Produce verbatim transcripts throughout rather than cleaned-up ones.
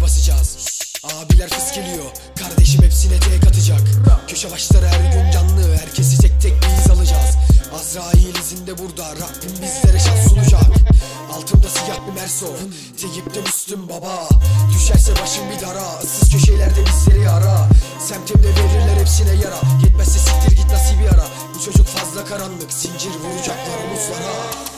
basacağız. Abiler fıs geliyor, kardeşim hepsine tek atacak. Köşe başları her gün canlı, herkesi tek tek biz alacağız. Azrail izinde burada, Rabbim bizlere şans sunacak. Altımda siyah bir Merso, Teyip'te Müslüm baba. Düşerse başım bir dara, ıssız köşelerde bizleri ara. Semtimde verirler hepsine yara, yetmezse siktir git nasibi ara. Bu çocuk fazla karanlık, zincir vuracaklar omuzlara.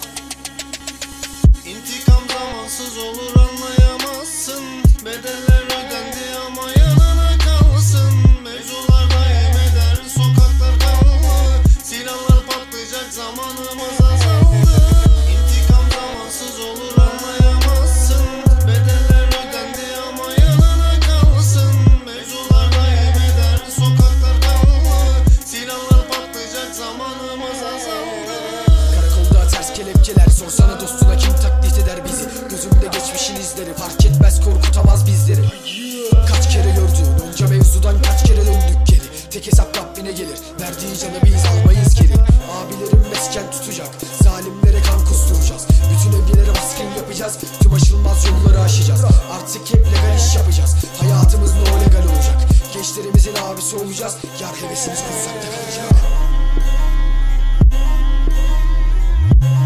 İntikam zamansız olur, anlayamazsın. Bedeller ödendi ama yanına kalsın. Mevzularda yemeder, sokaklar kanlı. Silahlar patlayacak, zamanımız azaldı. İntikam zamansız olur, anlayamazsın. Bedeller ödendi ama yanına kalsın. Mevzularda yemeder, sokaklar kanlı. Silahlar patlayacak, zamanımız azaldı. Karakolda ters kelepçeler, sorsana dostuna kim taklit eder bizi. Gözümde geçmişin izleri, fark etmez korkutamaz bizleri. Kaç kere gördün onca mevzudan, kaç kere döndük geri. Tek hesap Rabbine gelir, verdiği canı biz almayız geri. Abilerim mesken tutacak, zalimlere kan kusturacağız. Bütün evlilere baskın yapacağız, tüm aşılmaz yolları aşacağız. Artık hep legal iş yapacağız, hayatımız no legal olacak. Gençlerimizin abisi olacağız, yar hevesimiz kutsakta kalacak.